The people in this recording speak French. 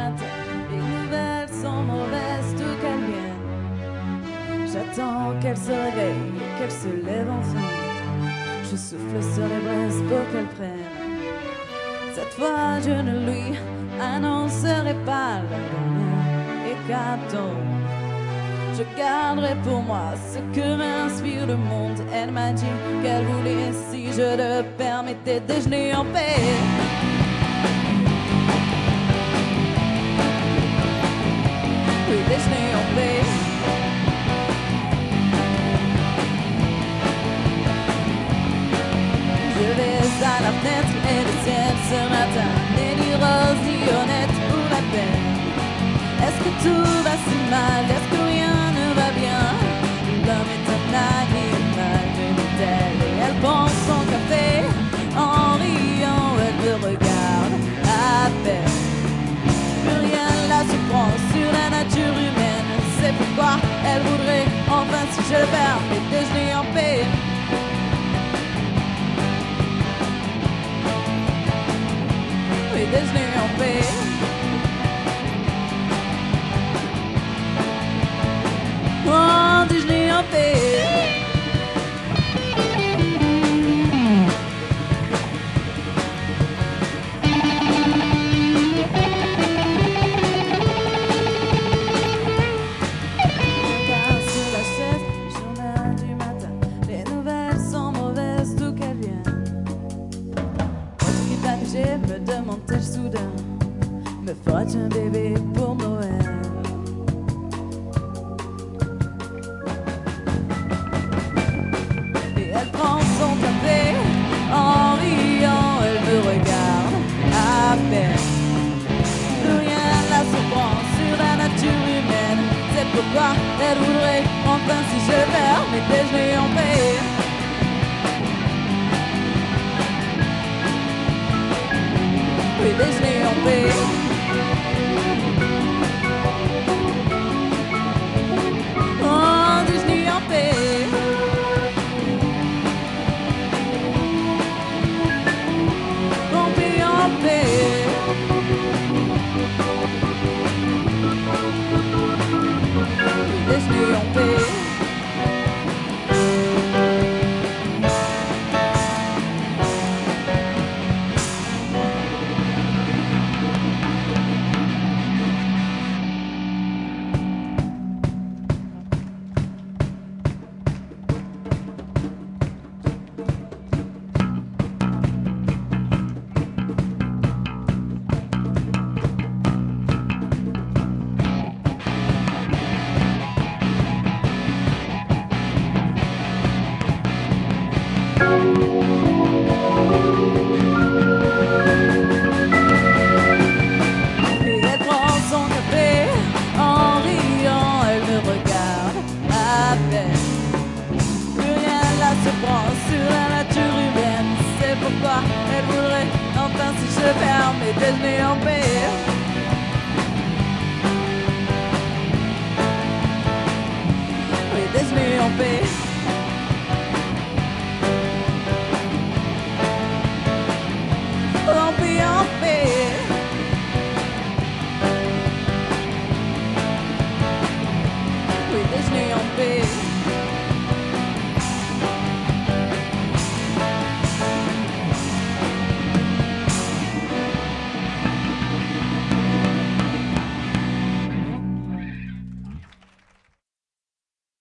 matin, les nouvelles sont mauvaises d'où qu'elles viennent. J'attends qu'elle se réveille et qu'elle se lève enfin. Je souffle sur les braises pour qu'elle prenne. Cette fois je ne lui annoncerai pas la dernière hécatombe. Je garderai pour moi ce que m'inspire le monde. Elle m'a dit qu'elle voulait, si je le permettais, déjeuner en paix. Oui, déjeuner en paix. Je vais à la fenêtre et le ciel ce matin n'est ni rose ni honnête pour la peine. Est-ce que tout va si mal? Est-ce que rien ne va bien? L'homme est un animal, me dit-elle, et elle prend son café. En riant, elle me regarde à peine. Plus rien la surprend sur la nature humaine. C'est pourquoi elle voudrait, enfin si je le permets, déjeuner en paix. Oui, déjeuner en paix. Oh, déjeuner en paix. Car sur la chaise, journal du matin, les nouvelles sont mauvaises d'où qu'elles viennent. Est-ce qu'il va neiger, me demande-t-elle soudain. Me faut-il un bébé pour Noël? En riant, elle me regarde à peine. Plus rien la surprend sur la nature humaine. C'est pourquoi elle voudrait, enfin si je le permets, déjeuner en paix. Oui, déjeuner en paix. Oh, déjeuner en paix. Déjeuner en paix. Sur la nature humaine, c'est pourquoi elle voudrait, enfin si je le permets, déjeuner en paix. Oui, déjeuner en paix. En paix, en paix. Oui, déjeuner en paix.